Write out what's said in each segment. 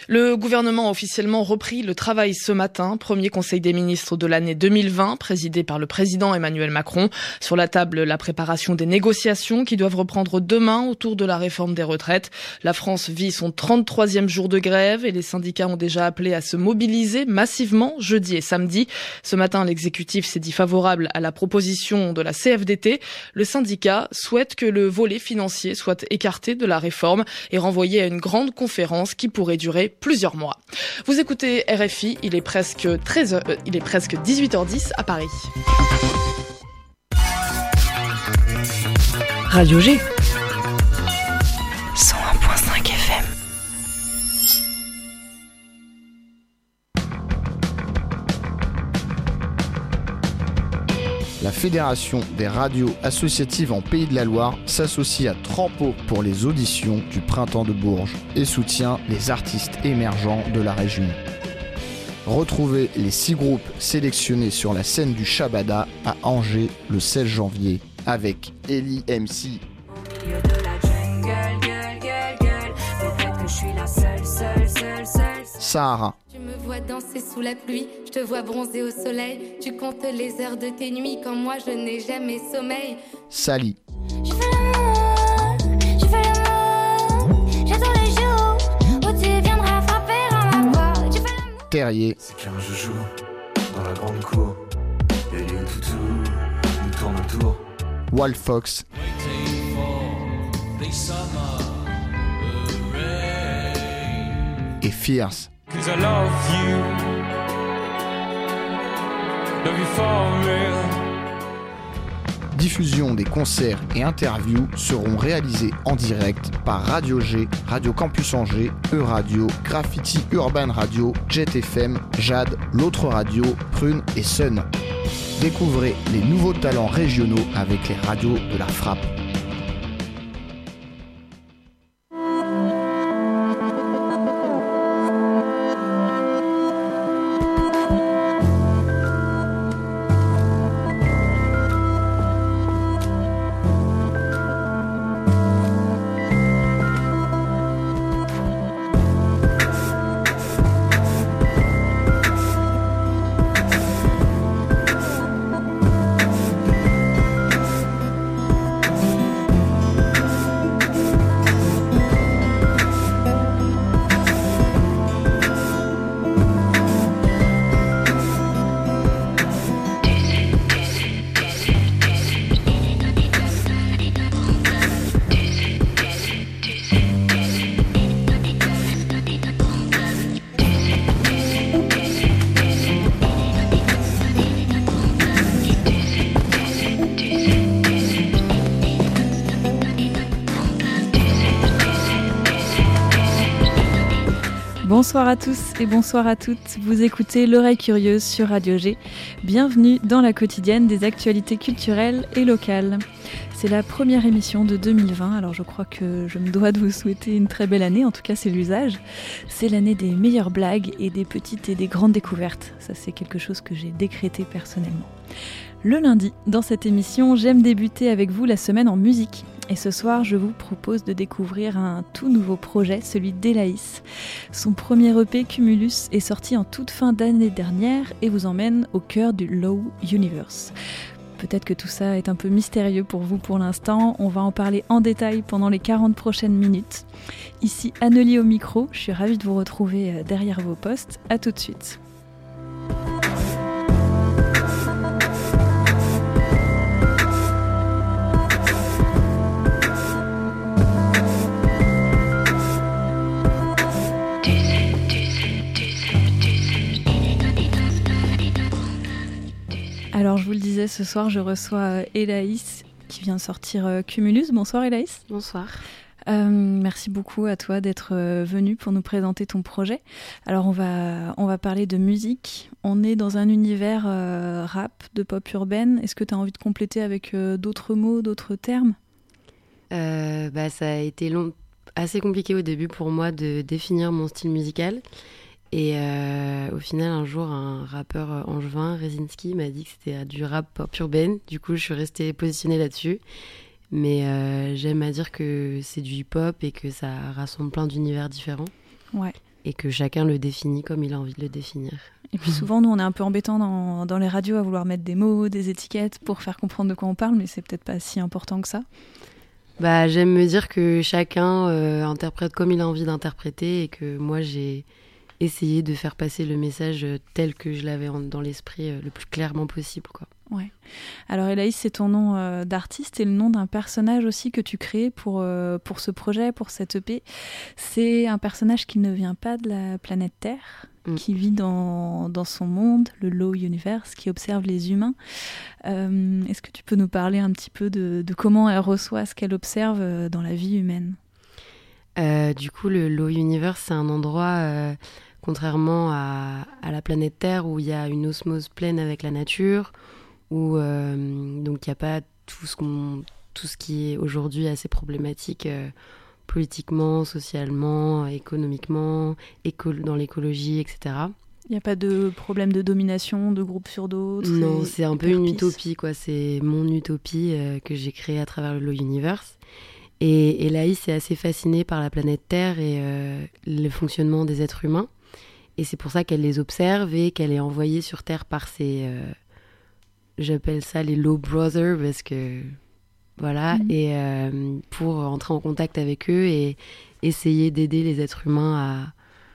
Le gouvernement a officiellement repris le travail ce matin. Premier conseil des ministres de l'année 2020, présidé par le président Emmanuel Macron. Sur la table, la préparation des négociations qui doivent reprendre demain autour de la réforme des retraites. La France vit son 33e jour de grève et les syndicats ont déjà appelé à se mobiliser massivement jeudi et samedi. Ce matin, l'exécutif s'est dit favorable à la proposition de la CFDT. Le syndicat souhaite que le volet financier soit écarté de la réforme et renvoyé à une grande conférence qui pourrait durer plusieurs mois. Vous écoutez RFI, il est presque 18h10 à Paris. Radio G 101.5 FM. La Fédération des radios associatives en Pays de la Loire s'associe à Trampo pour les auditions du Printemps de Bourges et soutient les artistes émergents de la région. Retrouvez les 6 groupes sélectionnés sur la scène du Shabada à Angers le 16 janvier avec Ellie MC, Sahara, Tu me vois danser sous la pluie, je te vois bronzer au soleil. Tu comptes les heures de tes nuits quand moi je n'ai jamais sommeil. Sally, Je fais l'amour, j'attends le jour où tu viendras frapper à ma porte. Je fais l'amour. Terrier, C'est qu'un joujou dans la grande cour. Y'a les toutous, nous tourne autour. Wildfox et Fierce. 'Cause I love you for real. Diffusion des concerts et interviews seront réalisés en direct par Radio G, Radio Campus Angers, E-Radio, Graffiti Urban Radio, Jet FM, Jade, L'Autre Radio, Prune et Sun. Découvrez les nouveaux talents régionaux avec les radios de la Frappe. Bonsoir à tous et bonsoir à toutes, vous écoutez L'Oreille Curieuse sur Radio G. Bienvenue dans la quotidienne des actualités culturelles et locales. C'est la première émission de 2020, alors je crois que je me dois de vous souhaiter une très belle année, en tout cas c'est l'usage. C'est l'année des meilleures blagues et des petites et des grandes découvertes. Ça c'est quelque chose que j'ai décrété personnellement. Le lundi, dans cette émission, j'aime débuter avec vous la semaine en musique. Et ce soir, je vous propose de découvrir un tout nouveau projet, celui d'Elaïs. Son premier EP, Cumulus, est sorti en toute fin d'année dernière et vous emmène au cœur du Low Universe. Peut-être que tout ça est un peu mystérieux pour vous pour l'instant, on va en parler en détail pendant les 40 prochaines minutes. Ici, Annelie au micro, je suis ravie de vous retrouver derrière vos postes. À tout de suite. Alors je vous le disais, ce soir je reçois Elaïs qui vient de sortir Cumulus. Bonsoir Elaïs. Bonsoir. Merci beaucoup à toi d'être venue pour nous présenter ton projet. Alors on va parler de musique. On est dans un univers rap, de pop urbaine. Est-ce que tu as envie de compléter avec d'autres mots, d'autres termes ? Ça a été assez compliqué au début pour moi de définir mon style musical. Et au final, un jour, un rappeur angevin, Rezinski, m'a dit que c'était du rap pop urbaine. Du coup, je suis restée positionnée là-dessus. Mais j'aime à dire que c'est du hip-hop et que ça rassemble plein d'univers différents. Ouais. que chacun le définit comme il a envie de le définir. Et puis souvent, nous, on est un peu embêtants dans les radios à vouloir mettre des mots, des étiquettes pour faire comprendre de quoi on parle, mais c'est peut-être pas si important que ça. Bah, j'aime me dire que chacun interprète comme il a envie d'interpréter et que moi, j'ai essayé de faire passer le message tel que je l'avais dans l'esprit le plus clairement possible, quoi. Ouais. Alors Hélaïs, c'est ton nom d'artiste et le nom d'un personnage aussi que tu crées pour ce projet, pour cette EP. C'est un personnage qui ne vient pas de la planète Terre, qui vit dans son monde, le Low Universe, qui observe les humains. Est-ce que tu peux nous parler un petit peu de comment elle reçoit ce qu'elle observe dans la vie humaine ? Du coup, le Low Universe, c'est un endroit, contrairement à la planète Terre, où il y a une osmose pleine avec la nature, où donc il n'y a pas tout ce qui est aujourd'hui assez problématique politiquement, socialement, économiquement, dans l'écologie, etc. Il n'y a pas de problème de domination de groupes sur d'autres? Non, c'est un peu une utopie, quoi. C'est mon utopie que j'ai créée à travers le Low Universe. Et Hélaïs est assez fascinée par la planète Terre et le fonctionnement des êtres humains. Et c'est pour ça qu'elle les observe et qu'elle est envoyée sur Terre par ses... j'appelle ça les Low Brothers parce que... Voilà, et pour entrer en contact avec eux et essayer d'aider les êtres humains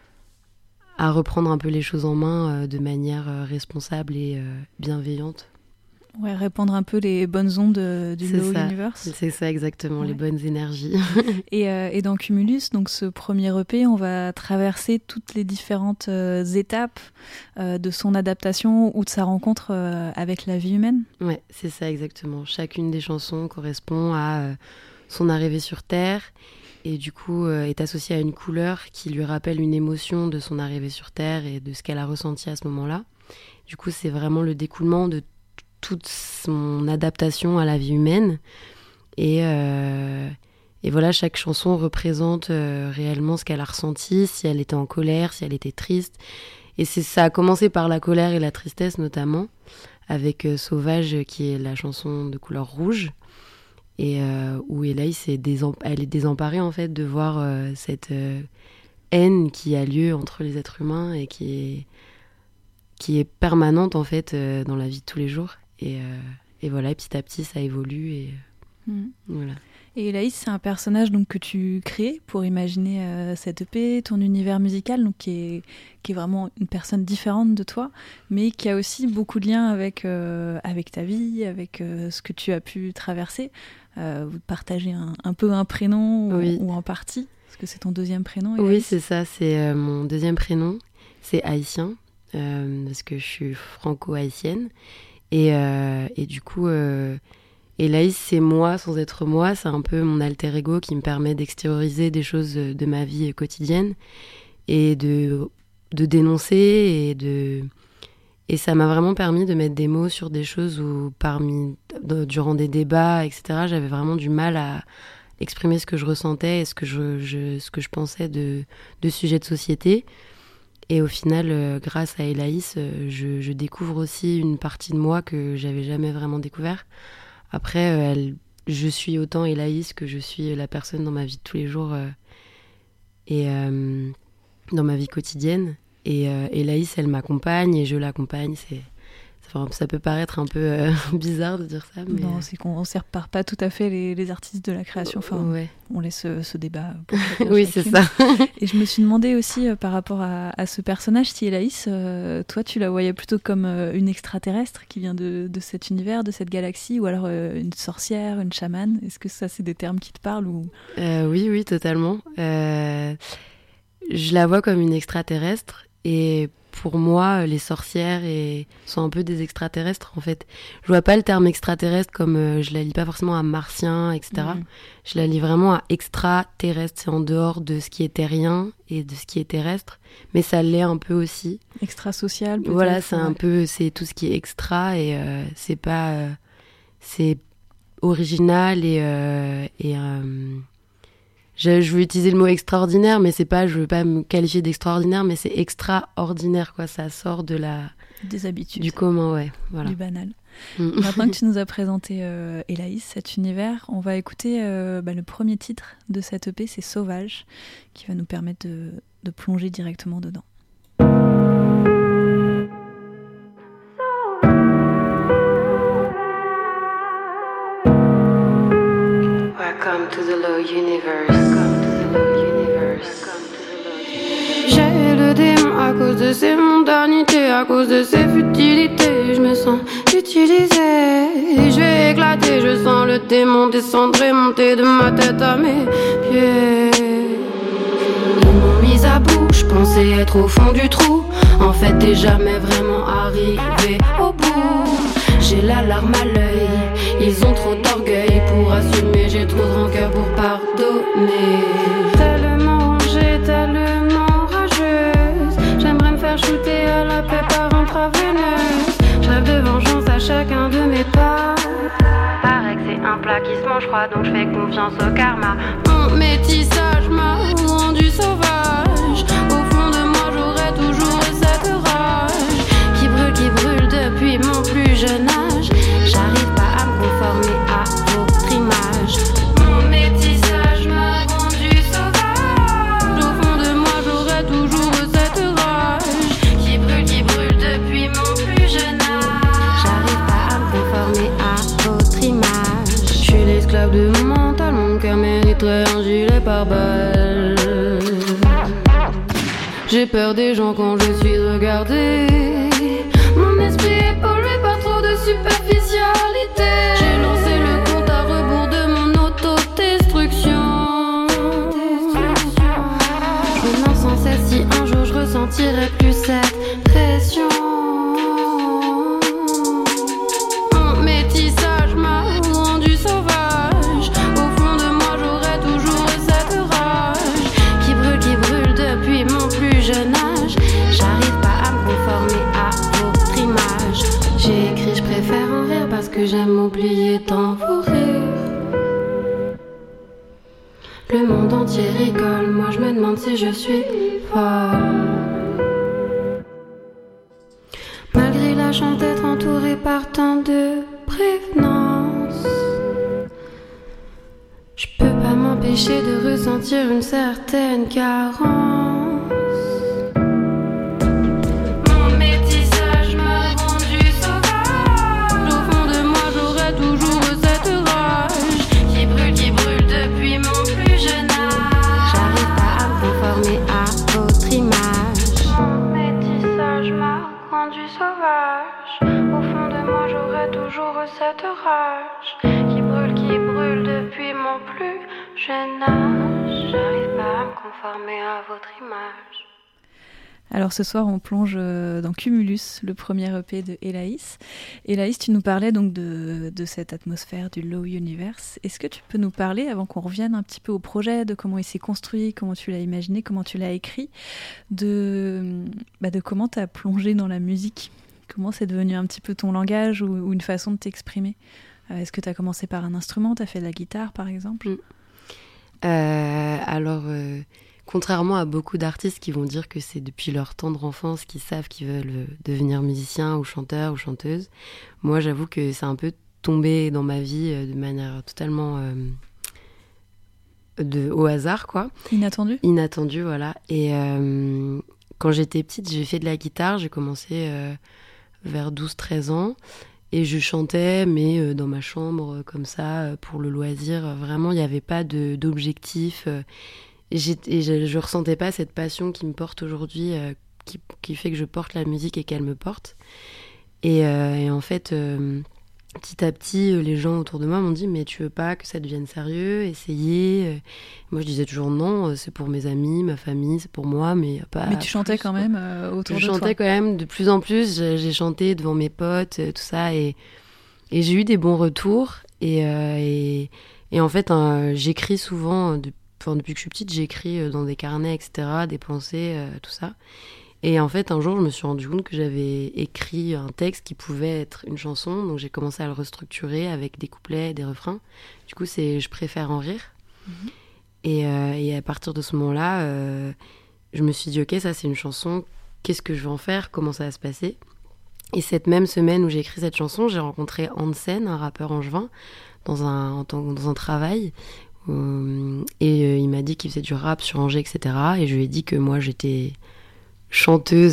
à reprendre un peu les choses en main de manière responsable et bienveillante. Ouais, répandre un peu les bonnes ondes du Low Universe. C'est ça, exactement, les bonnes énergies. Et dans Cumulus, donc ce premier EP, on va traverser toutes les différentes étapes de son adaptation ou de sa rencontre avec la vie humaine. Ouais, c'est ça, exactement. Chacune des chansons correspond à son arrivée sur Terre et du coup est associée à une couleur qui lui rappelle une émotion de son arrivée sur Terre et de ce qu'elle a ressenti à ce moment-là. Du coup, c'est vraiment le découlement de toute son adaptation à la vie humaine. Et voilà, chaque chanson représente réellement ce qu'elle a ressenti, si elle était en colère, si elle était triste. Et ça a commencé par la colère et la tristesse notamment, avec Sauvage qui est la chanson de couleur rouge, et où Hélaïs elle est désemparée en fait de voir cette haine qui a lieu entre les êtres humains et qui est permanente en fait dans la vie de tous les jours. Et voilà, et petit à petit, ça évolue. Et voilà. Et Hélaïs, c'est un personnage donc, que tu crées pour imaginer cette EP, ton univers musical, donc, qui est vraiment une personne différente de toi, mais qui a aussi beaucoup de liens avec ta vie, avec ce que tu as pu traverser. Vous partagez un peu un prénom ou en partie, parce que c'est ton deuxième prénom. Hélaïs. Oui, c'est ça, c'est mon deuxième prénom. C'est haïtien, parce que je suis franco-haïtienne. Et du coup, Hélaïs, c'est moi sans être moi. C'est un peu mon alter ego qui me permet d'extérioriser des choses de ma vie quotidienne et de dénoncer. Et ça m'a vraiment permis de mettre des mots sur des choses où, durant des débats, etc., j'avais vraiment du mal à exprimer ce que je ressentais et ce que je pensais de sujets de société. Et au final, grâce à Hélaïs, je découvre aussi une partie de moi que j'avais jamais vraiment découvert. Après, je suis autant Hélaïs que je suis la personne dans ma vie de tous les jours et dans ma vie quotidienne. Et Hélaïs, elle m'accompagne et je l'accompagne. Ça peut paraître un peu bizarre de dire ça. Mais... Non, c'est qu'on ne sépare pas tout à fait les artistes de la création. Enfin, on laisse ce débat pour oui, c'est ça. Et je me suis demandé aussi, par rapport à ce personnage, si Hélaïs, toi, tu la voyais plutôt comme une extraterrestre qui vient de cet univers, de cette galaxie, ou alors une sorcière, une chamane. Est-ce que ça, c'est des termes qui te parlent ou... Oui, totalement. Je la vois comme une extraterrestre et... Pour moi, les sorcières sont un peu des extraterrestres, en fait. Je vois pas le terme extraterrestre comme je la lis pas forcément à martien, etc. Je la lis vraiment à extraterrestre. C'est en dehors de ce qui est terrien et de ce qui est terrestre. Mais ça l'est un peu aussi. Extra-social, peut-être. Voilà, c'est tout ce qui est extra et c'est pas... c'est original et je veux utiliser le mot extraordinaire, mais je veux pas me qualifier d'extraordinaire, mais c'est extraordinaire, quoi. Ça sort des habitudes. Du commun, ouais. Voilà. Du banal. Maintenant que tu nous as présenté Hélaïs, cet univers, on va écouter le premier titre de cette EP, c'est Sauvage, qui va nous permettre de plonger directement dedans. Welcome to the low universe. J'ai le démon à cause de ses mondanités, à cause de ses futilités. Je me sens utilisée, je vais éclater. Je sens le démon descendre et monter de ma tête à mes pieds. Ils m'ont mise à bout, je pensais être au fond du trou. En fait, t'es jamais vraiment arrivé au bout. J'ai la larme à l'œil, ils ont trop d'orgueil pour assumer. J'ai trop de rancœur pour pardonner. Tellement rangée, tellement rageuse. J'aimerais me faire shooter à la paix par intraveineuse. Je rêve de vengeance à chacun de mes pas. Paraît que c'est un plat qui se mange froid, donc je fais confiance au karma. Mon métissage m'a rendu sauvage. Au fond de moi, j'aurais toujours cette rage qui brûle depuis mon plus jeune âge. J'arrive pas à me conformer à votre image. Mon métissage m'a rendu sauvage. Au fond de moi, j'aurais toujours cette rage qui brûle depuis mon plus jeune âge. J'arrive pas à me conformer à votre image. Je suis l'esclave de mon mental, mon cœur mériterait un gilet pare-balles. J'ai peur des gens quand je suis regardée. Mon esprit est pollué par trop de superficialité. J'ai lancé le compte à rebours de mon autodestruction. Je me demande sans cesse si un jour je ressentirai plus cette pression. Mon métissage m'a rendu sauvage. Au fond de moi j'aurais toujours cette rage qui brûle depuis mon plus jeune âge. J'arrive pas à me conformer à votre image. J'ai écrit je préfère en rire parce que j'aime m'oublier dans vos rires. Le monde entier rigole, moi je me demande si je suis folle. Malgré la chance d'être entourée par tant de prévenance, je peux pas m'empêcher de ressentir une certaine carence. Mon métissage m'a rendu sauvage. Au fond de moi j'aurais toujours cette rage qui brûle depuis mon plus jeune âge. J'arrive pas à me conformer à votre image. Mon métissage m'a rendu sauvage. Au fond de moi j'aurais toujours cette rage qui brûle depuis mon plus jeune âge. J'arrive pas à me conformer à votre image. Alors ce soir, on plonge dans Cumulus, le premier EP de Hélaïs. Hélaïs, tu nous parlais donc de cette atmosphère du low universe. Est-ce que tu peux nous parler, avant qu'on revienne un petit peu au projet, de comment il s'est construit, comment tu l'as imaginé, comment tu l'as écrit, de comment tu as plongé dans la musique? Comment c'est devenu un petit peu ton langage ou une façon de t'exprimer? Est-ce que tu as commencé par un instrument, tu as fait de la guitare par exemple? Contrairement à beaucoup d'artistes qui vont dire que c'est depuis leur tendre enfance qu'ils savent qu'ils veulent devenir musicien ou chanteur ou chanteuse, moi j'avoue que c'est un peu tombé dans ma vie de manière totalement au hasard, quoi. Inattendu, voilà. Et quand j'étais petite, j'ai fait de la guitare, j'ai commencé vers 12-13 ans. Et je chantais, mais dans ma chambre, comme ça, pour le loisir. Vraiment, il n'y avait pas d'objectif. Et je ressentais pas cette passion qui me porte aujourd'hui, qui fait que je porte la musique et qu'elle me porte. Et en fait, petit à petit, les gens autour de moi m'ont dit « Mais tu veux pas que ça devienne sérieux? Essayez !» Moi, je disais toujours non, c'est pour mes amis, ma famille, c'est pour moi, mais pas... Mais tu chantais quand même autour de toi? Je chantais quand même de plus en plus, j'ai chanté devant mes potes, tout ça, et j'ai eu des bons retours. Et en fait, j'écris souvent, depuis que je suis petite, j'écris dans des carnets, etc., des pensées, tout ça. Et en fait, un jour, je me suis rendu compte que j'avais écrit un texte qui pouvait être une chanson, donc j'ai commencé à le restructurer avec des couplets, des refrains. Du coup, c'est « Je préfère en rire ». Et à partir de ce moment-là, je me suis dit « Ok, ça c'est une chanson, qu'est-ce que je vais en faire? Comment ça va se passer ?» Et cette même semaine où j'ai écrit cette chanson, j'ai rencontré Hansen, un rappeur angevin, dans un travail Il m'a dit qu'il faisait du rap sur Angers, etc. Et je lui ai dit que moi, j'étais chanteuse.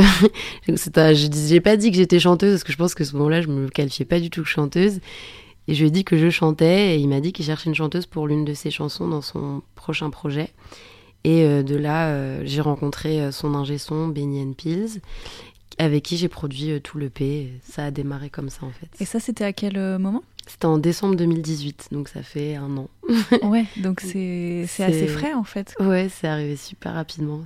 J'ai pas dit que j'étais chanteuse parce que je pense que à ce moment-là, je me qualifiais pas du tout que chanteuse. Et je lui ai dit que je chantais et il m'a dit qu'il cherchait une chanteuse pour l'une de ses chansons dans son prochain projet. Et de là, j'ai rencontré son ingé son, Benny Pills, avec qui j'ai produit tout l'EP. Ça a démarré comme ça, en fait. Et ça, c'était à quel moment ? C'était en décembre 2018, donc ça fait 1 an. Ouais, donc c'est assez frais, en fait. Ouais, c'est arrivé super rapidement.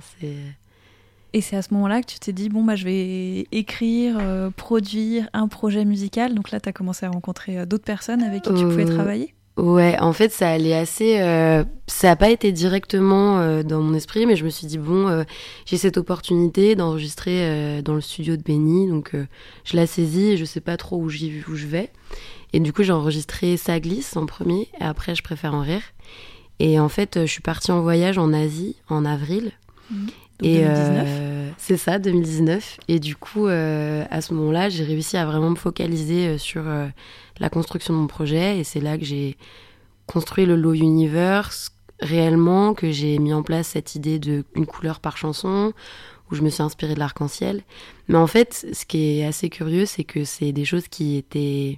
Et c'est à ce moment-là que tu t'es dit, je vais écrire, produire un projet musical. Donc là, tu as commencé à rencontrer d'autres personnes avec qui tu pouvais travailler ? Ouais, en fait, ça allait assez... ça n'a pas été directement dans mon esprit, mais je me suis dit, j'ai cette opportunité d'enregistrer dans le studio de Benny, donc je la saisis et je sais pas trop où je vais. Et du coup, j'ai enregistré Ça glisse en premier, et après, Je préfère en rire. Et en fait, je suis partie en voyage en Asie en avril. Donc 2019 c'est ça, 2019. Et du coup, à ce moment-là, j'ai réussi à vraiment me focaliser sur la construction de mon projet. Et c'est là que j'ai construit le Low Universe réellement, que j'ai mis en place cette idée d'une couleur par chanson, où je me suis inspirée de l'arc-en-ciel. Mais en fait, ce qui est assez curieux, c'est que c'est des choses qui étaient...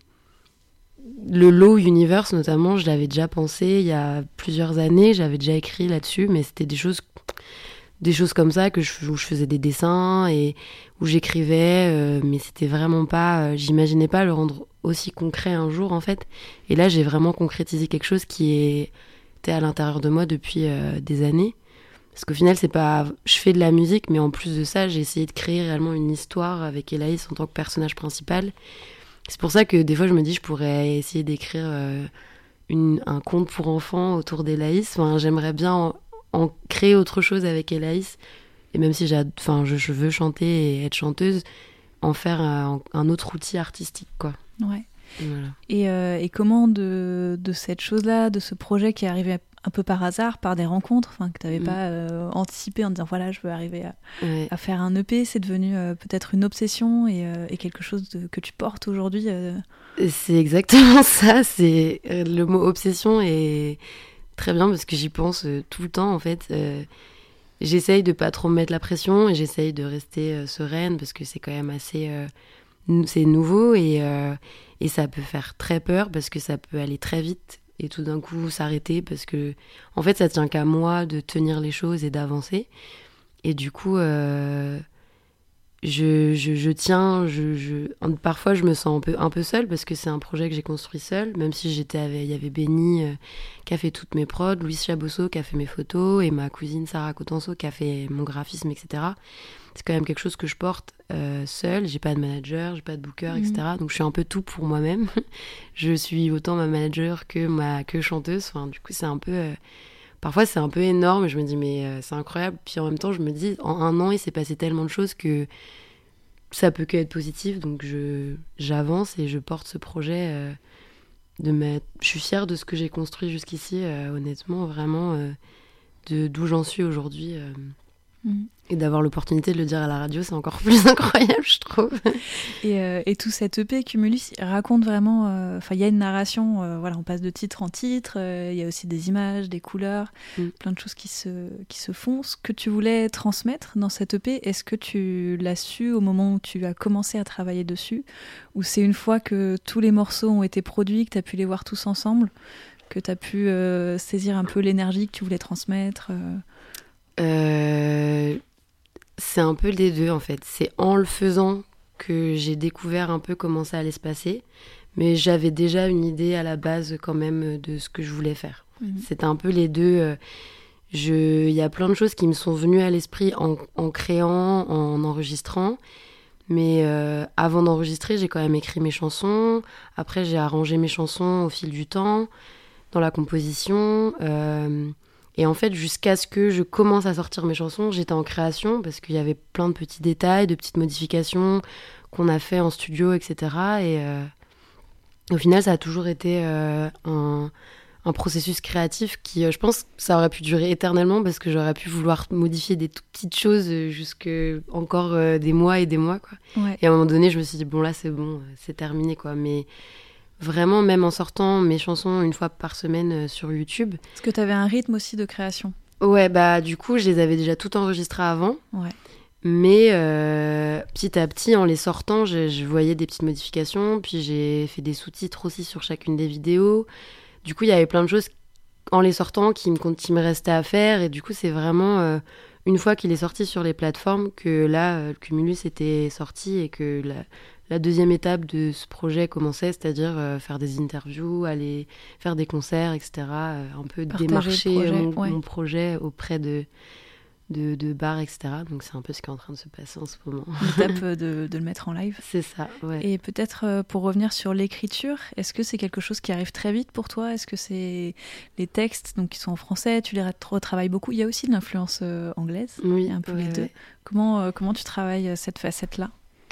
Le Low Universe, notamment, je l'avais déjà pensé il y a plusieurs années. J'avais déjà écrit là-dessus, mais c'était des choses comme ça où je faisais des dessins et où j'écrivais, mais c'était vraiment pas... j'imaginais pas le rendre aussi concret un jour, en fait. Et là, j'ai vraiment concrétisé quelque chose qui était à l'intérieur de moi depuis des années. Parce qu'au final, c'est pas... Je fais de la musique, mais en plus de ça, j'ai essayé de créer réellement une histoire avec Hélaïs en tant que personnage principal. C'est pour ça que des fois, je me dis je pourrais essayer d'écrire un conte pour enfants autour d'Hélaïs. Enfin, j'aimerais bien en créer autre chose avec Hélaïs. Et même si je veux chanter et être chanteuse, en faire un autre outil artistique, quoi. Ouais. Voilà. Et comment de cette chose-là, de ce projet qui est arrivé un peu par hasard, par des rencontres, que tu n'avais pas anticipé en disant voilà, je veux arriver à faire un EP, c'est devenu peut-être une obsession et quelque chose que tu portes aujourd'hui C'est exactement ça. Le mot obsession est très bien parce que j'y pense tout le temps, en fait. J'essaye de pas trop me mettre la pression et j'essaye de rester sereine parce que c'est quand même assez... c'est nouveau et ça peut faire très peur parce que ça peut aller très vite et tout d'un coup s'arrêter parce que en fait ça tient qu'à moi de tenir les choses et d'avancer. Et du coup je tiens, parfois je me sens un peu seule parce que c'est un projet que j'ai construit seule, même si il y avait Benny qui a fait toutes mes prods, Louise Chabosso qui a fait mes photos et ma cousine Sarah Cotenso qui a fait mon graphisme, etc. C'est quand même quelque chose que je porte seule. J'ai pas de manager, j'ai pas de booker, etc. Donc je suis un peu tout pour moi-même. Je suis autant ma manager que chanteuse. Enfin, du coup, c'est un peu... parfois, c'est un peu énorme. Je me dis, mais c'est incroyable. Puis en même temps, je me dis, en 1 an, il s'est passé tellement de choses que ça peut que être positif. Donc j'avance et je porte ce projet. Je suis fière de ce que j'ai construit jusqu'ici, honnêtement, vraiment, d'où j'en suis aujourd'hui. Et d'avoir l'opportunité de le dire à la radio, c'est encore plus incroyable, je trouve. Et tout cet EP Cumulus, il raconte vraiment... il y a une narration, on passe de titre en titre, il y a aussi des images, des couleurs, plein de choses qui se font. Ce que tu voulais transmettre dans cet EP, est-ce que tu l'as su au moment où tu as commencé à travailler dessus ? Ou c'est une fois que tous les morceaux ont été produits, que tu as pu les voir tous ensemble, que tu as pu saisir un peu l'énergie que tu voulais transmettre C'est un peu les deux, en fait. C'est en le faisant que j'ai découvert un peu comment ça allait se passer. Mais j'avais déjà une idée à la base quand même de ce que je voulais faire. C'était un peu les deux. Il y a plein de choses qui me sont venues à l'esprit en créant, en enregistrant. Mais avant d'enregistrer, j'ai quand même écrit mes chansons. Après, j'ai arrangé mes chansons au fil du temps, dans la composition. Et en fait, jusqu'à ce que je commence à sortir mes chansons, j'étais en création parce qu'il y avait plein de petits détails, de petites modifications qu'on a fait en studio, etc. Et au final, ça a toujours été un processus créatif qui, je pense, ça aurait pu durer éternellement parce que j'aurais pu vouloir modifier des toutes petites choses jusque encore des mois et des mois, quoi. Ouais. Et à un moment donné, je me suis dit, bon, là, c'est bon, c'est terminé, quoi. Mais vraiment, même en sortant mes chansons une fois par semaine sur YouTube. Est-ce que tu avais un rythme aussi de création ? Ouais, bah du coup, je les avais déjà tout enregistrées avant. Ouais. Mais petit à petit, en les sortant, je voyais des petites modifications. Puis j'ai fait des sous-titres aussi sur chacune des vidéos. Du coup, il y avait plein de choses en les sortant qui me restaient à faire. Et du coup, c'est vraiment une fois qu'il est sorti sur les plateformes que là, le Cumulus était sorti et que la deuxième étape de ce projet commençait, c'est-à-dire faire des interviews, aller faire des concerts, etc. Un peu Partager démarcher mon projet auprès de bars, etc. Donc c'est un peu ce qui est en train de se passer en ce moment. L'étape de le mettre en live. C'est ça, ouais. Et peut-être pour revenir sur l'écriture, est-ce que c'est quelque chose qui arrive très vite pour toi ? Est-ce que c'est les textes donc, qui sont en français, tu les retravailles beaucoup ? Il y a aussi de l'influence anglaise, oui, il y a un peu les deux. Ouais. Comment tu travailles cette facette-là ?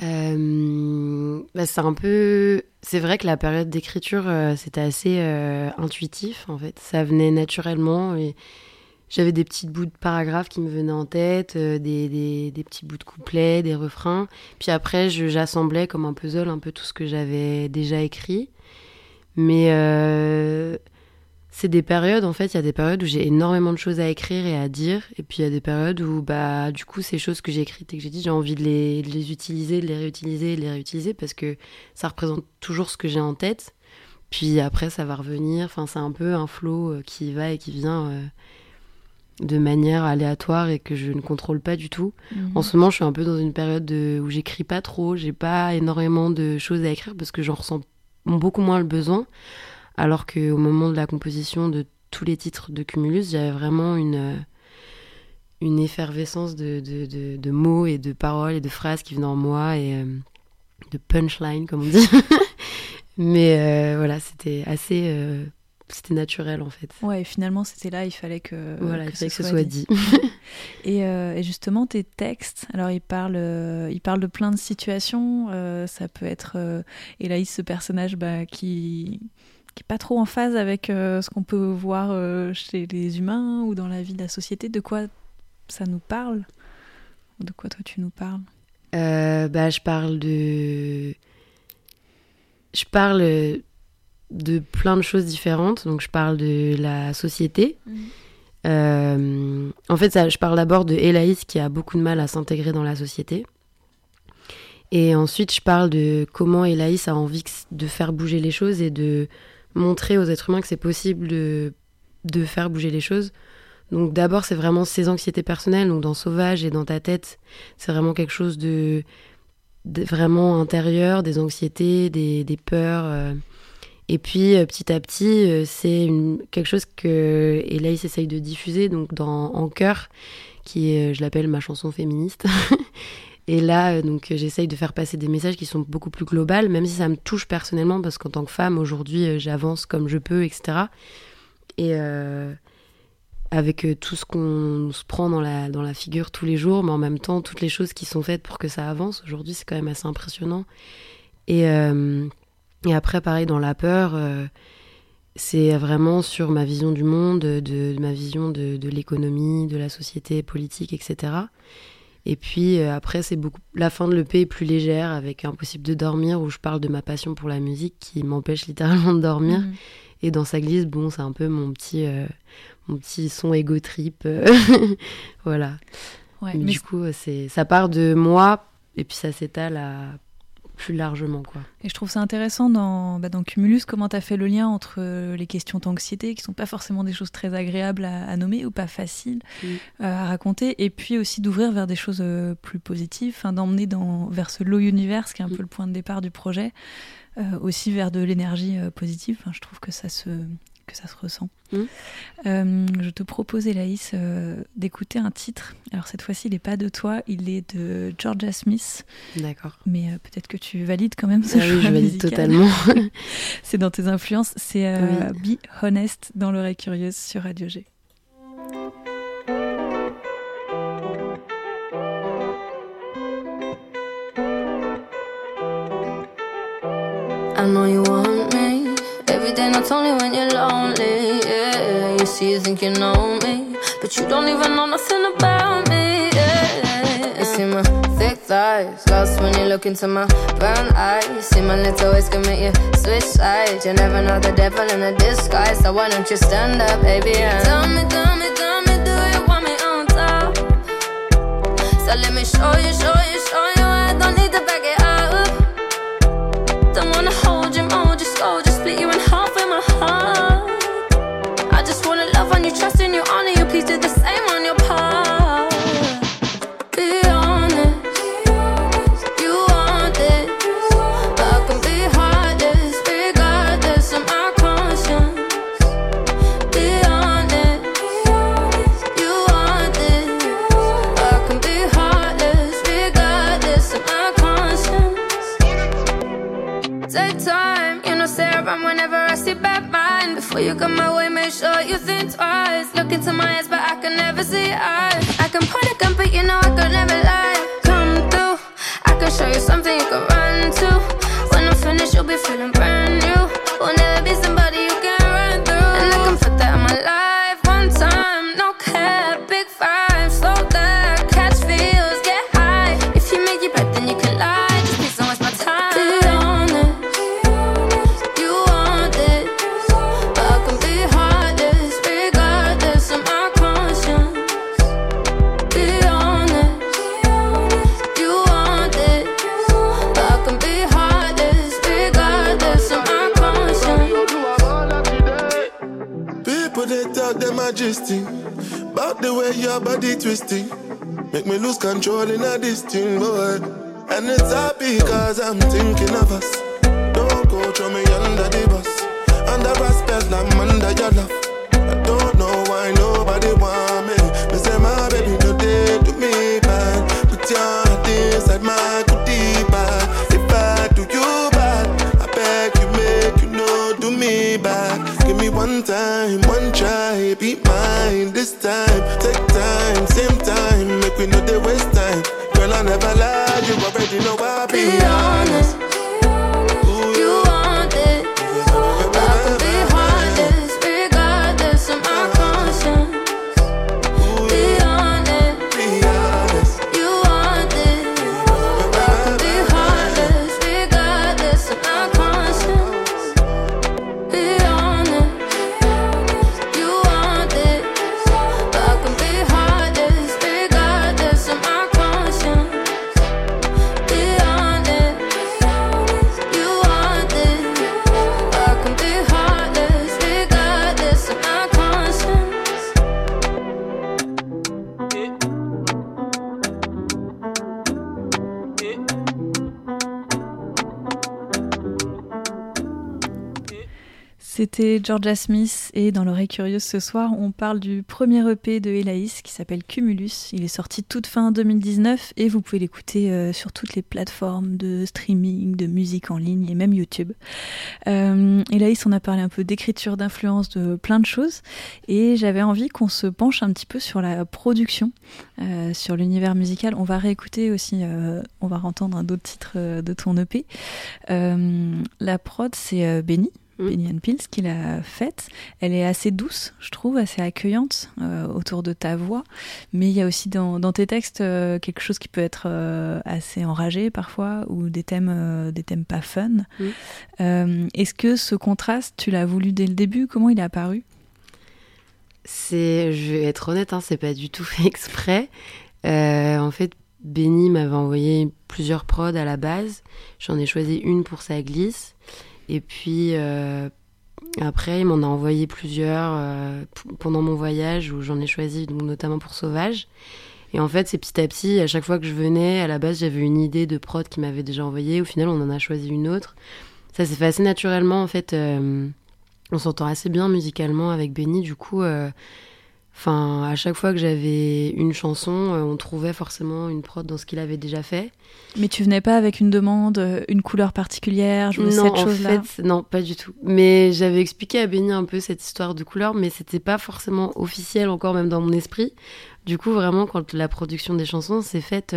C'est un peu... C'est vrai que la période d'écriture, c'était assez intuitif, en fait. Ça venait naturellement et... J'avais des petits bouts de paragraphes qui me venaient en tête, des petits bouts de couplets, des refrains. Puis après, j'assemblais comme un puzzle un peu tout ce que j'avais déjà écrit. Mais c'est des périodes, en fait, il y a des périodes où j'ai énormément de choses à écrire et à dire. Et puis il y a des périodes où, du coup, ces choses que j'ai écrites et que j'ai dites, j'ai envie de les utiliser, de les réutiliser parce que ça représente toujours ce que j'ai en tête. Puis après, ça va revenir. Enfin, c'est un peu un flow qui va et qui vient... de manière aléatoire et que je ne contrôle pas du tout. En ce moment, je suis un peu dans une période où j'écris pas trop, j'ai pas énormément de choses à écrire parce que j'en ressens beaucoup moins le besoin, alors qu'au moment de la composition de tous les titres de Cumulus, j'avais vraiment une effervescence de mots et de paroles et de phrases qui venaient en moi et de punchline, comme on dit. Mais voilà, c'était assez... c'était naturel en fait. Ouais, et finalement c'était là, il fallait que ce soit dit. Et justement tes textes, alors ils parlent de plein de situations. Ça peut être Hélaïs, ce personnage qui est pas trop en phase avec ce qu'on peut voir chez les humains ou dans la vie de la société. De quoi ça nous parle ? De quoi toi tu nous parles ? Je parle de plein de choses différentes. Donc je parle de la société. En fait, je parle d'abord de Hélaïs qui a beaucoup de mal à s'intégrer dans la société. Et ensuite, je parle de comment Hélaïs a envie de faire bouger les choses et de montrer aux êtres humains que c'est possible de faire bouger les choses. Donc d'abord, c'est vraiment ses anxiétés personnelles. Donc dans Sauvage et dans ta tête, c'est vraiment quelque chose de vraiment intérieur, des anxiétés, des peurs... Et puis, petit à petit, c'est quelque chose que Hélaïs essaye de diffuser donc En Cœur, qui est, je l'appelle ma chanson féministe. Et là, donc, j'essaye de faire passer des messages qui sont beaucoup plus globaux, même si ça me touche personnellement, parce qu'en tant que femme, aujourd'hui, j'avance comme je peux, etc. Et avec tout ce qu'on se prend dans la figure tous les jours, mais en même temps, toutes les choses qui sont faites pour que ça avance, aujourd'hui, c'est quand même assez impressionnant. Et après, pareil, dans La Peur, c'est vraiment sur ma vision du monde, de ma vision de l'économie, de la société politique, etc. Et puis après, c'est beaucoup... La fin de l'EP est plus légère, avec Impossible de dormir, où je parle de ma passion pour la musique qui m'empêche littéralement de dormir. Et dans sa glisse, bon, c'est un peu mon petit son ego trip. Voilà. Ouais, mais du coup, ça part de moi, et puis ça s'étale plus largement, quoi. Et je trouve ça intéressant dans Cumulus, comment tu as fait le lien entre les questions d'anxiété, qui sont pas forcément des choses très agréables à nommer ou pas faciles à raconter, et puis aussi d'ouvrir vers des choses plus positives, d'emmener vers ce low universe qui est un peu le point de départ du projet, aussi vers de l'énergie positive. Je trouve que ça se ressent. Je te propose, Hélaïs, d'écouter un titre. Alors cette fois-ci, il n'est pas de toi, il est de Georgia Smith. D'accord. Mais peut-être que tu valides quand même ce choix oui, je valide musical. Totalement. C'est dans tes influences. C'est Be Honest dans l'oreille curieuse sur Radio G. I know you want me. Every day, not only when you're lonely. Yeah, you see, you think you know me, but you don't even know nothing about me. Yeah, you see my thick thighs. Lost when you look into my brown eyes. See my little ways can make you switch sides. You never know the devil in a disguise. So why don't you stand up, baby, and tell me, do you want me on top? So let me show you, I don't need to back it up. Don't wanna hold you, mold you, scold you, split you in half with my heart. I just wanna love on you, trust in you, honor you, please do the same on your part. Be honest, you want it, but I can be heartless, regardless of my conscience. Be honest, you want it, but I can be heartless, regardless of my conscience. Take time, you know, stay around whenever I see bad mind. Before you come my way, make sure you think twice. Look into my eyes, but I can never see eyes. I can point a gun, but you know I could never lie. Come through, I can show you something you can run to. When I'm finished, you'll be feeling brand new. Will never be somebody you can run through. And I can put that in my life one time. No cap, big five, slow that, catch feels, get high. If you make your bet, then you can lie. Just please don't waste my time. Be honest, you want it, but I can be heartless, regardless of my conscience. Be honest, you want it, but I can be heartless, regardless of my conscience. People they talk them majesty about the way your body twisting, make me lose control in a this thing, boy. And it's happy because I'm thinking of us. Don't go throw me under the bus. Under respect, I'm under your love. I don't know why nobody want me. Me say my baby no day to me bad. Put your heart inside my goodie bag. If I do you bad, I beg you make you know do me bad. Give me one time, one try, be mine this time. Take time, same time, make we know they waste time. Girl, I never lie, you already know I be honest. You want it, but I can be heartless, regardless of my conscience. Be honest, you want it, but I can be heartless, regardless of my conscience. Be honest, you want it, but I can be heartless, regardless of my conscience. Be honest, you want it, but I can be heartless, regardless of my conscience. C'était Georgia Smith et dans l'oreille curieuse ce soir, on parle du premier EP de Elaïs qui s'appelle Cumulus. Il est sorti toute fin 2019 et vous pouvez l'écouter sur toutes les plateformes de streaming, de musique en ligne et même YouTube. Elaïs, on a parlé un peu d'écriture, d'influence, de plein de choses et j'avais envie qu'on se penche un petit peu sur la production, sur l'univers musical. On va réécouter aussi, on va entendre d'autres titres de ton EP. La prod, c'est Benny. Benny Pils qui l'a faite. Elle est assez douce, je trouve, assez accueillante autour de ta voix. Mais il y a aussi dans tes textes quelque chose qui peut être assez enragé parfois ou des thèmes pas fun. Est-ce que ce contraste, tu l'as voulu dès le début ? Comment il est apparu ? Je vais être honnête, c'est pas du tout fait exprès. En fait, Benny m'avait envoyé plusieurs prods à la base. J'en ai choisi une pour sa glisse. Et puis après, il m'en a envoyé plusieurs pendant mon voyage où j'en ai choisi donc, notamment pour Sauvage. Et en fait, c'est petit à petit, à chaque fois que je venais, à la base, j'avais une idée de prod qu'il m'avait déjà envoyée. Au final, on en a choisi une autre. Ça s'est fait assez naturellement, en fait. On s'entend assez bien musicalement avec Benny. Du coup, à chaque fois que j'avais une chanson, on trouvait forcément une prod dans ce qu'il avait déjà fait. Mais tu venais pas avec une demande, une couleur particulière, je veux cette chose-là ? En fait, non, pas du tout. Mais j'avais expliqué à Benny un peu cette histoire de couleur, mais c'était pas forcément officiel encore, même dans mon esprit. Du coup, vraiment, quand la production des chansons s'est faite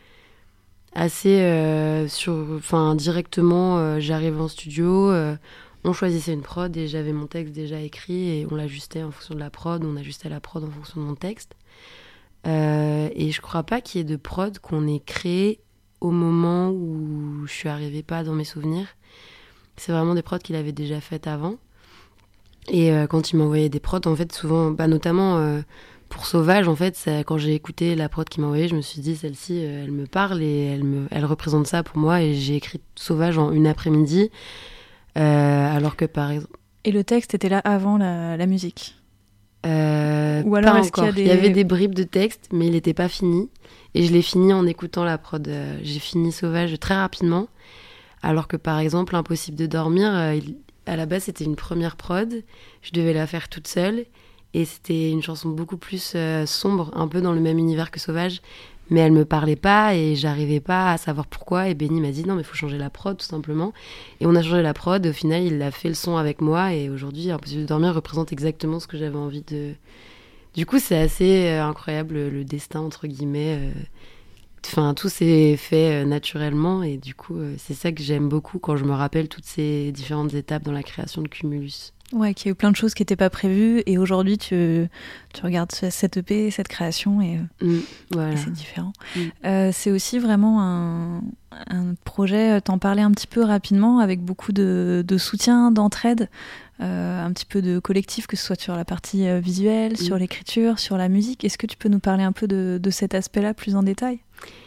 assez directement, j'arrivais en studio, on choisissait une prod et j'avais mon texte déjà écrit et on l'ajustait en fonction de la prod, on ajustait la prod en fonction de mon texte. Et je crois pas qu'il y ait de prod qu'on ait créé au moment où je suis arrivée, pas dans mes souvenirs. C'est vraiment des prods qu'il avait déjà faites avant. Et quand il m'envoyait des prods, en fait, souvent, notamment pour Sauvage, en fait, quand j'ai écouté la prod qu'il m'a envoyée, je me suis dit, celle-ci, elle me parle et elle représente ça pour moi. Et j'ai écrit Sauvage en une après-midi, alors que par exemple... Et le texte était là avant la musique? Ou alors pas encore. Il y avait des bribes de texte, mais il n'était pas fini. Et je l'ai fini en écoutant la prod. J'ai fini Sauvage très rapidement. Alors que par exemple, Impossible de dormir, à la base c'était une première prod. Je devais la faire toute seule. Et c'était une chanson beaucoup plus sombre, un peu dans le même univers que Sauvage. Mais elle me parlait pas et j'arrivais pas à savoir pourquoi. Et Benny m'a dit non, mais il faut changer la prod tout simplement. Et on a changé la prod. Au final, il a fait le son avec moi. Et aujourd'hui, Impossible de dormir représente exactement ce que j'avais envie de... Du coup, c'est assez incroyable le destin, entre guillemets. Enfin, tout s'est fait naturellement. Et du coup, c'est ça que j'aime beaucoup quand je me rappelle toutes ces différentes étapes dans la création de Cumulus. Ouais, qu'il y a eu plein de choses qui n'étaient pas prévues et aujourd'hui tu regardes cette EP, cette création et c'est différent. C'est aussi vraiment un projet, t'en parlais un petit peu rapidement, avec beaucoup de soutien, d'entraide, un petit peu de collectif, que ce soit sur la partie visuelle, sur l'écriture, sur la musique. Est-ce que tu peux nous parler un peu de cet aspect-là plus en détail ?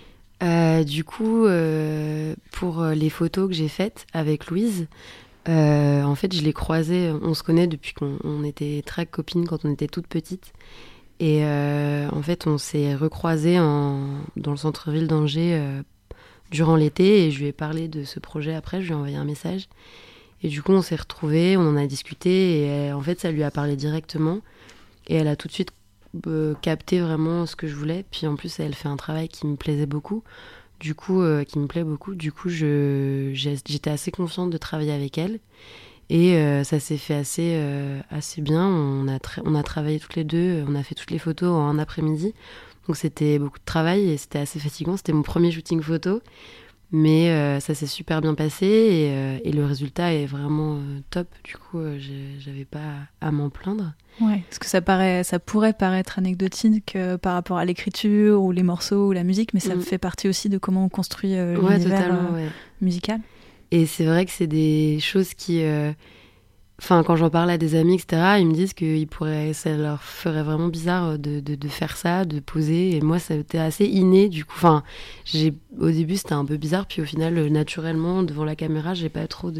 Du coup, pour les photos que j'ai faites avec Louise, en fait, je l'ai croisée, on se connaît depuis qu'on était très copines quand on était toutes petites. Et en fait, on s'est recroisés dans le centre-ville d'Angers durant l'été et je lui ai parlé de ce projet après, je lui ai envoyé un message. Et du coup, on s'est retrouvés, on en a discuté et en fait, ça lui a parlé directement. Et elle a tout de suite capté vraiment ce que je voulais. Puis en plus, elle fait un travail qui me plaisait beaucoup. Du coup, qui me plaît beaucoup. Du coup, j'étais assez confiante de travailler avec elle. Et ça s'est fait assez bien. On a travaillé toutes les deux. On a fait toutes les photos en un après-midi. Donc, c'était beaucoup de travail et c'était assez fatigant. C'était mon premier shooting photo. Mais ça s'est super bien passé et le résultat est vraiment top. Du coup, j'avais pas à m'en plaindre. Ouais, parce que ça pourrait paraître anecdotique par rapport à l'écriture ou les morceaux ou la musique, mais ça fait partie aussi de comment on construit l'univers musical. Et c'est vrai que c'est des choses qui... quand j'en parle à des amis, etc., ils me disent que ça leur ferait vraiment bizarre de faire ça, de poser. Et moi, ça a été assez inné, du coup. Au début, c'était un peu bizarre. Puis au final, naturellement, devant la caméra, j'ai pas eu trop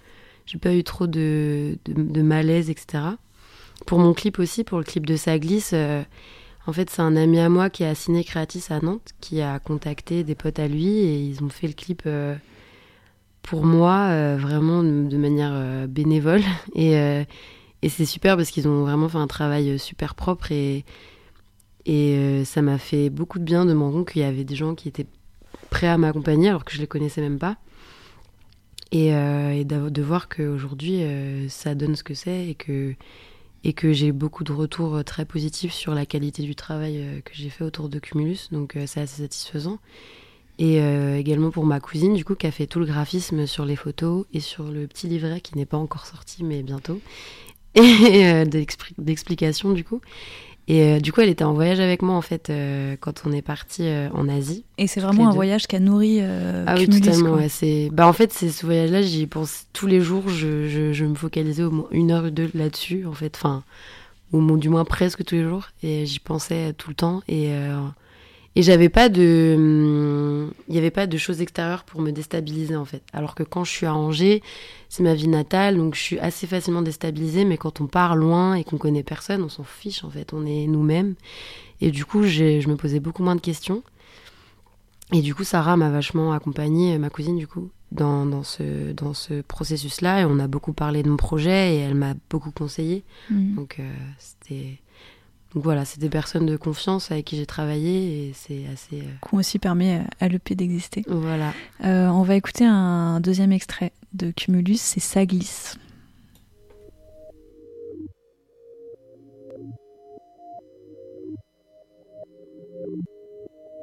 de malaise, etc. Pour mon clip aussi, pour le clip de Ça glisse, en fait, c'est un ami à moi qui est à Ciné Creatis à Nantes, qui a contacté des potes à lui et ils ont fait le clip... pour moi, vraiment de manière bénévole. Et c'est super parce qu'ils ont vraiment fait un travail super propre et ça m'a fait beaucoup de bien de me rendre compte qu'il y avait des gens qui étaient prêts à m'accompagner alors que je les connaissais même pas. Et de voir qu'aujourd'hui, ça donne ce que c'est et que j'ai beaucoup de retours très positifs sur la qualité du travail que j'ai fait autour de Cumulus. Donc c'est assez satisfaisant. Et également pour ma cousine, du coup, qui a fait tout le graphisme sur les photos et sur le petit livret qui n'est pas encore sorti, mais bientôt. Et d'explications, du coup. Et du coup, elle était en voyage avec moi, en fait, quand on est parti en Asie. Et c'est vraiment un voyage qui a nourri oui, totalement. Ouais, en fait, c'est ce voyage-là, j'y pense tous les jours. Je me focalisais au moins 1 heure ou 2 là-dessus, en fait. Ou du moins presque tous les jours. Et j'y pensais tout le temps. Et il n'y avait pas de choses extérieures pour me déstabiliser, en fait. Alors que quand je suis à Angers, c'est ma ville natale, donc je suis assez facilement déstabilisée. Mais quand on part loin et qu'on connaît personne, on s'en fiche, en fait. On est nous-mêmes. Et du coup, je me posais beaucoup moins de questions. Et du coup, Sarah m'a vachement accompagnée, ma cousine, du coup, dans ce processus-là. Et on a beaucoup parlé de mon projet et elle m'a beaucoup conseillé. Donc, Donc voilà, c'est des personnes de confiance avec qui j'ai travaillé et c'est assez... Qui ont aussi permis à l'EP d'exister. Voilà. On va écouter un deuxième extrait de Cumulus, c'est Ça glisse.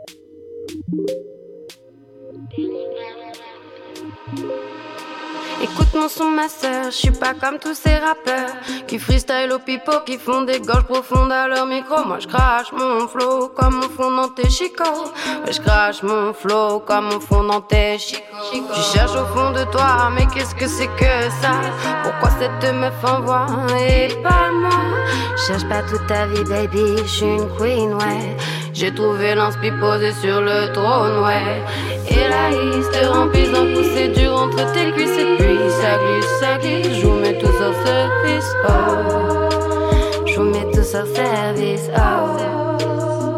Et écoute mon son ma sœur, je suis pas comme tous ces rappeurs qui freestyle au pipeau, qui font des gorges profondes à leur micro. Moi je crache mon flow comme on fond dans tes chicots. Je crache mon flow comme on fond dans tes chicots. Tu cherches au fond de toi, mais qu'est-ce que c'est que ça? Pourquoi cette meuf envoie et pas moi? Cherche pas toute ta vie baby, je suis une queen ouais. J'ai trouvé l'inspi posé sur le trône ouais. Et la liste te remplit d'un poussé dur entre tes cuisses et puis ça glisse, je vous mets tout sur service, oh. Je vous mets tout sur service, oh.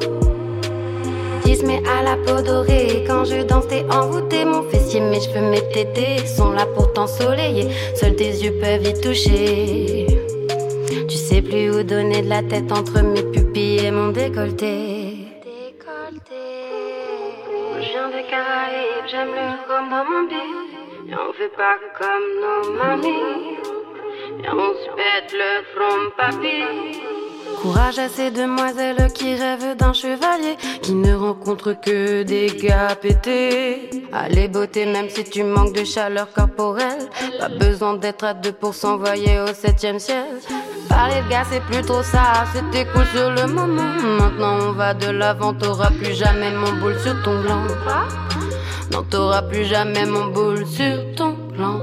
Il se met à la peau dorée, quand je danse t'es envoûté. Mon fessier, mes cheveux, mes tétés sont là pour t'ensoleiller. Seuls tes yeux peuvent y toucher. Tu sais plus où donner de la tête entre mes pupilles et mon décolleté. Je viens des Caraïbes, j'aime le rhum dans mon billet. Et on fait pas comme nos mamies. Et on se pète le front papy. Courage à ces demoiselles qui rêvent d'un chevalier, qui ne rencontrent que des gars pétés. Allez beauté même si tu manques de chaleur corporelle. Pas besoin d'être à 2 pour s'envoyer au 7e ciel. Parler de gars c'est plus trop ça, c'était cool sur le moment. Maintenant on va de l'avant, t'auras plus jamais mon boule sur ton gland. Non t'auras plus jamais mon boule sur ton gland.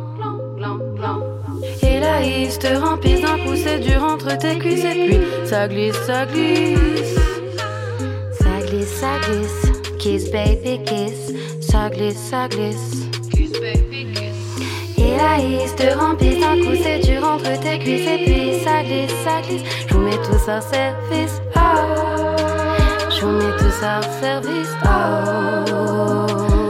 Et la hisse te remplit d'un coup, c'est dur entre tes cuisses et puis ça glisse, ça glisse. Ça glisse, ça glisse. Kiss baby kiss. Ça glisse, ça glisse. Kiss baby kiss. Et la hisse te remplit d'un coup, c'est dur entre tes cuisses et puis ça glisse, ça glisse. Je vous mets tout ça au service, oh. Je vous mets tout ça au service, oh.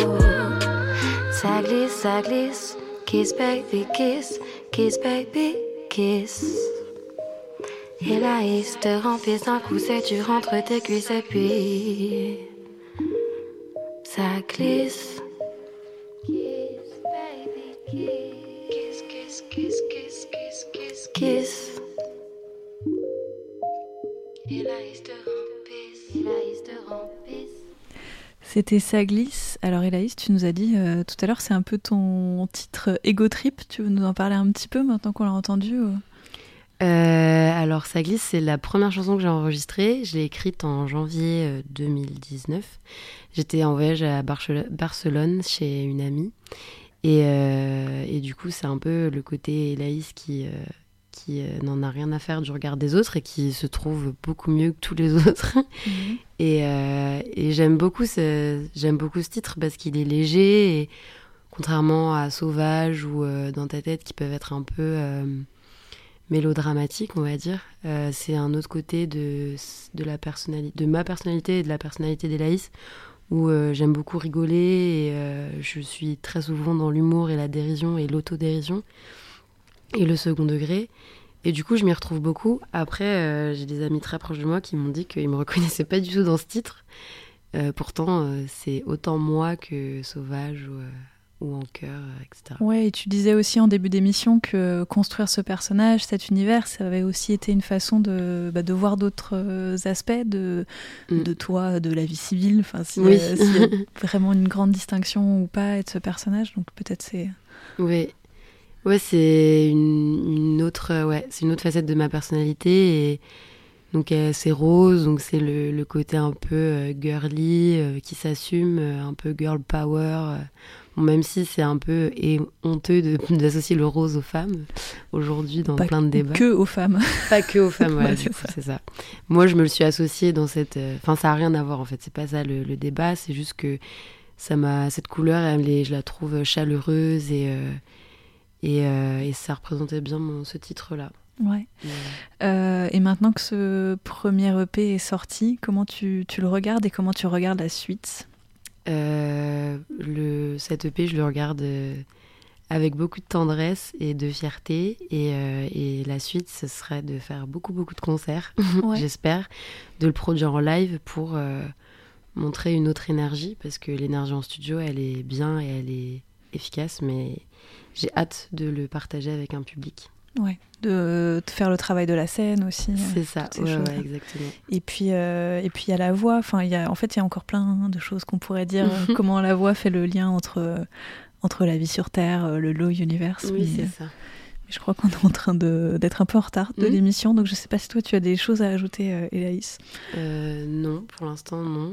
Ça glisse, ça glisse. Kiss baby kiss. Kiss baby kiss. Et la hisse te remplit d'un coup, c'est dur entre tes cuisses et puis ça glisse. Kiss baby kiss. Kiss, kiss, kiss, kiss, kiss, kiss. Et la hisse te remplit, et la hisse te remplit. C'était Ça glisse. Alors Hélaïs, tu nous as dit tout à l'heure, c'est un peu ton titre Ego Trip. Tu veux nous en parler un petit peu maintenant qu'on l'a entendu Alors Ça glisse, c'est la première chanson que j'ai enregistrée. Je l'ai écrite en janvier 2019. J'étais en voyage à Barcelone chez une amie. Et du coup, c'est un peu le côté Hélaïs qui n'en a rien à faire du regard des autres et qui se trouve beaucoup mieux que tous les autres. Et j'aime beaucoup ce titre parce qu'il est léger et contrairement à Sauvage ou Dans ta tête qui peuvent être un peu mélodramatiques, on va dire, c'est un autre côté de ma personnalité et de la personnalité d'Hélaïs où j'aime beaucoup rigoler et je suis très souvent dans l'humour et la dérision et l'autodérision et le second degré. Et du coup, je m'y retrouve beaucoup. Après, j'ai des amis très proches de moi qui m'ont dit qu'ils ne me reconnaissaient pas du tout dans ce titre. Pourtant, c'est autant moi que Sauvage ou En cœur, etc. Ouais, et tu disais aussi en début d'émission que construire ce personnage, cet univers, ça avait aussi été une façon de voir d'autres aspects de toi, de la vie civile. Enfin, s'il y a vraiment une grande distinction ou pas et de ce personnage. Donc peut-être c'est... Oui. Ouais, c'est une autre facette de ma personnalité et donc c'est Rose, donc c'est le côté un peu girly qui s'assume, un peu girl power. Bon, même si c'est un peu honteux d'associer le rose aux femmes aujourd'hui dans plein de débats. Que aux femmes. Pas que aux femmes, ouais, c'est ça. Moi, je me le suis associée dans cette... Enfin, ça n'a rien à voir en fait, c'est pas ça le débat, c'est juste que cette couleur, je la trouve chaleureuse et ça représentait bien ce titre-là. Ouais. Et maintenant que ce premier EP est sorti, comment tu le regardes et comment tu regardes la suite ? Cet EP, je le regarde avec beaucoup de tendresse et de fierté. Et la suite, ce serait de faire beaucoup, beaucoup de concerts, j'espère, de le produire en live pour montrer une autre énergie, parce que l'énergie en studio, elle est bien et elle est efficace, mais j'ai hâte de le partager avec un public. Ouais, de faire le travail de la scène aussi. C'est ça, ouais, exactement. Et puis il y a la voix. Enfin, il y a encore plein de choses qu'on pourrait dire. Comment la voix fait le lien entre entre la vie sur Terre, le low universe. Oui, c'est ça. Mais je crois qu'on est en train d'être un peu en retard de l'émission, donc je sais pas si toi tu as des choses à ajouter, Hélaïs. Non, pour l'instant non.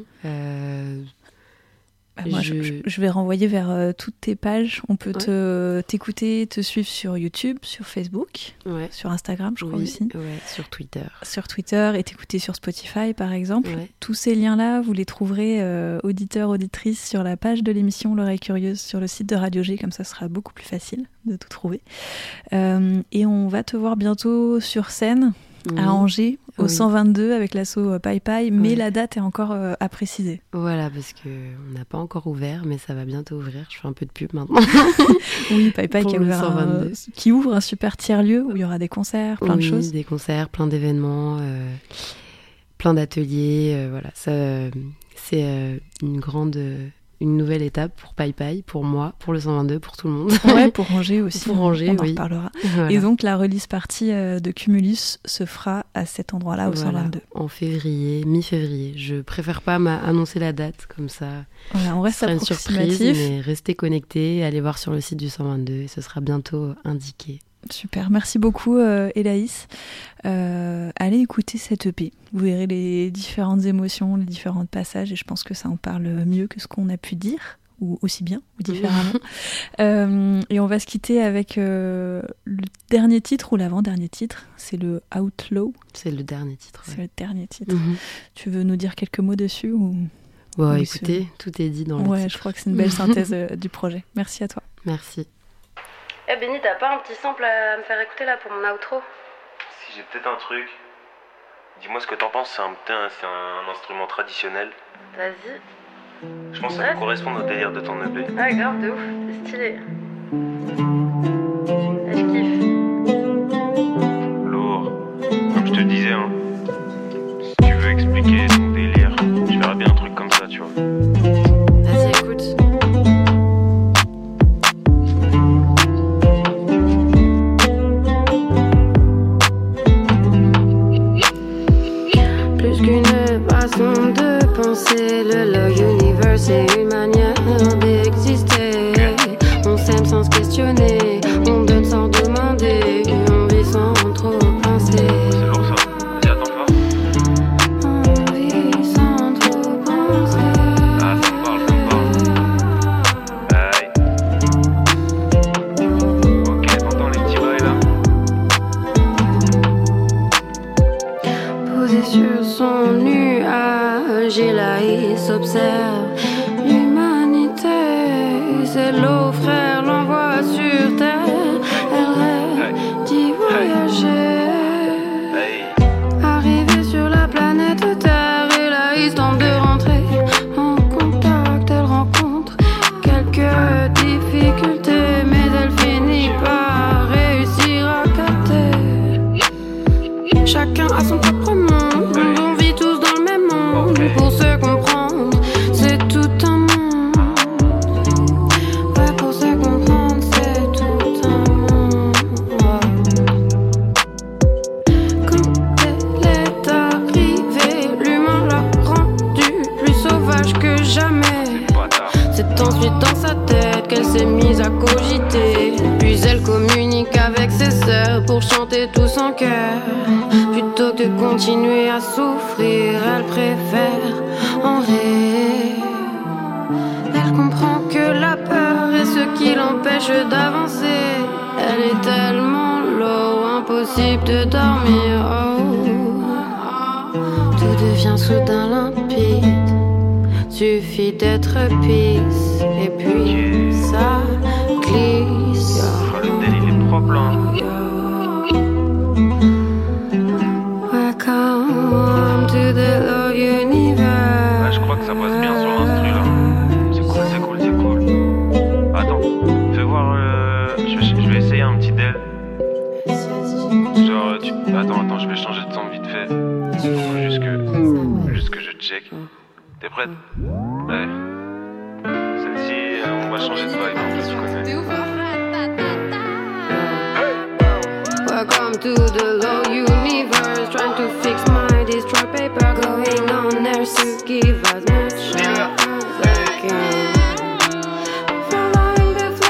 Moi, je vais renvoyer vers toutes tes pages. On peut t'écouter, te suivre sur YouTube, sur Facebook, sur Instagram, je crois aussi. Sur Twitter. Sur Twitter et t'écouter sur Spotify, par exemple. Ouais. Tous ces liens-là, vous les trouverez, auditeurs, auditrices, sur la page de l'émission L'Oreille Curieuse, sur le site de Radio G, comme ça sera beaucoup plus facile de tout trouver. Et on va te voir bientôt sur scène. À Angers, au 122 avec l'asso Pai Pai, mais la date est encore à préciser. Voilà, parce qu'on n'a pas encore ouvert, mais ça va bientôt ouvrir. Je fais un peu de pub maintenant. Oui, Pai Pai qui ouvre un super tiers-lieu où il y aura des concerts, plein de choses. Des concerts, plein d'événements, plein d'ateliers. Voilà, ça, c'est une nouvelle étape pour Pai Pai, pour moi, pour le 122, pour tout le monde. Ouais, pour Angers aussi. Pour Angers, on en reparlera. Voilà. Et donc la release party de Cumulus se fera à cet endroit-là, au 122. En février, mi-février. Je préfère pas annoncer la date, comme ça. Voilà, on reste approximatif. Une surprise, mais restez connectés, allez voir sur le site du 122 et ce sera bientôt indiqué. Super, merci beaucoup Hélaïs. Allez écouter cette EP. Vous verrez les différentes émotions, les différents passages et je pense que ça en parle mieux que ce qu'on a pu dire, ou aussi bien, ou différemment. Et on va se quitter avec le dernier titre ou l'avant-dernier titre, c'est le Outlaw. C'est le dernier titre. C'est le dernier titre. Tu veux nous dire quelques mots dessus ou... Bon, écoutez, tout est dit dans le titre. Ouais, je crois que c'est une belle synthèse du projet. Merci à toi. Merci. Benny, t'as pas un petit sample à me faire écouter là pour mon outro? Si, j'ai peut-être un truc. Dis-moi ce que t'en penses, c'est un instrument traditionnel. Vas-y. Je pense que ça peut correspondre au délire de ton EP. Ouais, grave, de ouf, c'est stylé. Je kiffe. Lourd. Comme je te disais, hein. Si tu veux expliquer ton délire, tu verras bien un truc comme ça, tu vois. Vas-y, écoute. De penser, le low universe est une manière d'exister. On s'aime sans se questionner, on donne sans demander, on vit sans trop penser. C'est lourd ça, vas-y attends fort. On vit sans trop penser. Ah ça me parle. Aïe. Ok, t'entends les petits bails là. Posé sur son nuage, Hélaïs observe l'humanité. C'est l'eau, frère, l'envoie sur terre. Elle rêve d'y voyager. Arrivée sur la planète Terre, Hélaïs tente de rentrer en contact. Elle rencontre quelques difficultés, mais elle finit par réussir à capter. Chacun a son propre monde, on vit tous dans le même monde. Pour se comprendre, c'est tout un monde. Ouais, pour se comprendre, c'est tout un monde. Quand elle est arrivée, l'humain l'a rendu plus sauvage que jamais. C'est ensuite dans sa tête qu'elle s'est mise à cogiter. Puis elle communique avec ses sœurs pour chanter tout son cœur. Plutôt que de continuer à souffrir, elle préfère en rire. Elle comprend que la peur est ce qui l'empêche d'avancer. Elle est tellement low, impossible de dormir. Oh. Tout devient soudain limpide. Suffit d'être peace et puis ça glisse. Le délire est propre là. Welcome to the low universe. Ouais, je crois que ça passe bien sur l'instru là. C'est cool. Attends, fais voir. Je vais essayer un petit del. Genre, attends, je vais changer de son vite fait. Faut juste que je check. T'es prête? Ouais. Celle-ci, on va changer de vibe, en fait, tu connais. Welcome to the low universe. Trying to fix my destroy paper. Going on there to give as much as I can. Following the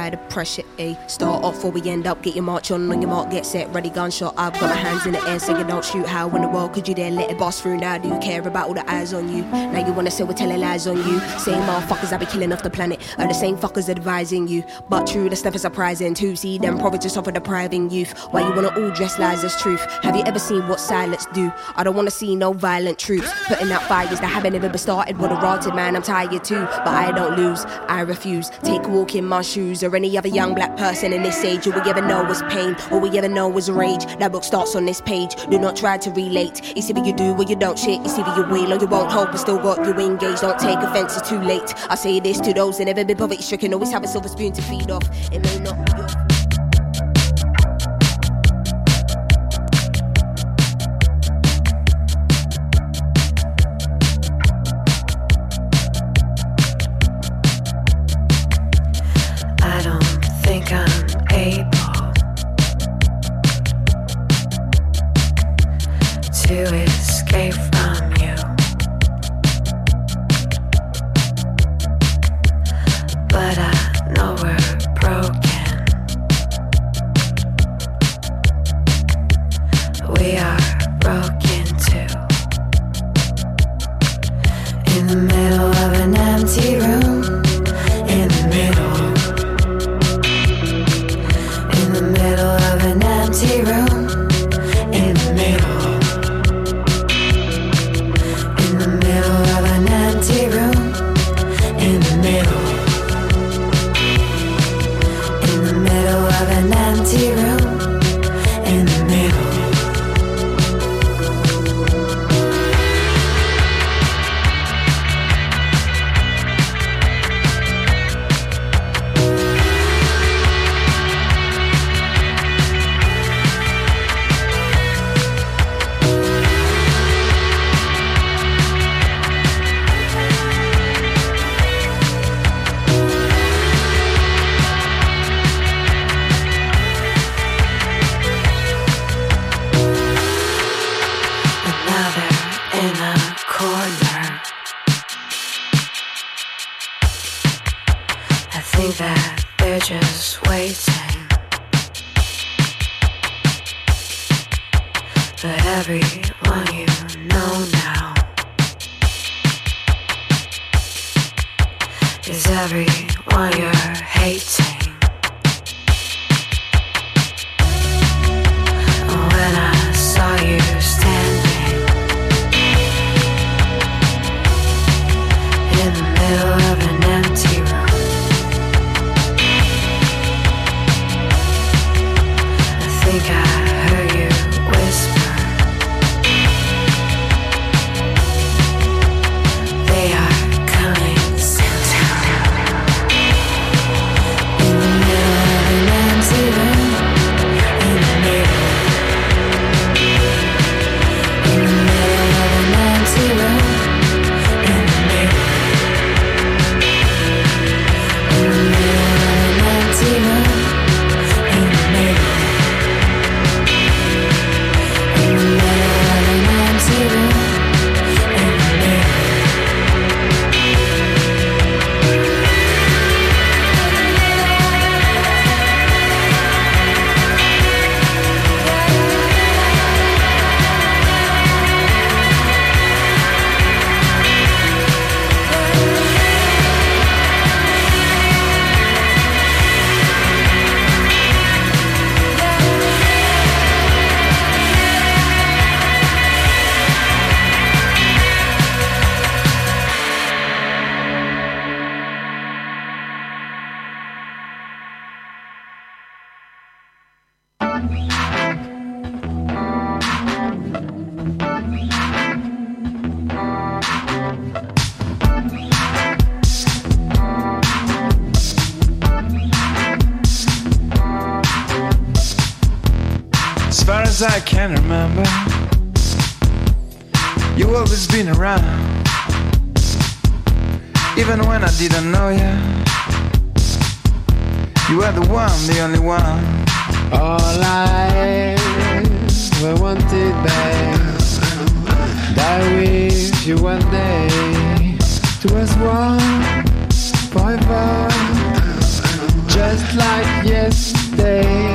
apply the pressure, start off before we end up, get your march on your mark, get set, ready, gunshot, I've got my hands in the air, so you don't shoot. How in the world could you dare let it bust through? Now do you care about all the eyes on you? Now you wanna say we're telling lies on you? Same motherfuckers I be killing off the planet are the same fuckers advising you. But true, the stuff is surprising too. See them probably just offer depriving youth. Why you wanna all dress lies as truth? Have you ever seen what silence do? I don't wanna see no violent troops putting out fires that haven't ever been started with a rotted man. I'm tired too, but I don't lose, I refuse. Take a walk in my shoes or any other young black person in this age. All we ever know is pain, all we ever know is rage. That book starts on this page, do not try to relate. It's either you do or you don't shit. It's either you will or you won't hope and still got you engaged. Don't take offense, it's too late. I say this to those that never been poverty stricken. Always have a silver spoon to feed off. It may not be yours. I don't think I'm able to escape from you, but I know we're broken. We are broken too. In the middle of an empty room, in the middle of an empty room, in the middle of an empty room, in the middle of an empty room, in the middle. That they're just waiting, but everyone you know now is everyone you're hating. When I saw you standing in the middle of an empty room, I think I heard you whisper, they are coming in the middle of an empty room, in the middle of an empty room, in the middle of an empty room, in the middle. As far as I can remember, you've always been around. Even when I didn't know you, you were the one, the only one. All I ever wanted, babe, that I wish you one day to us one forever. just like yesterday.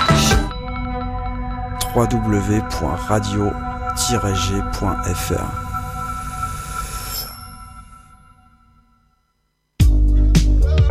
www.radio-g.fr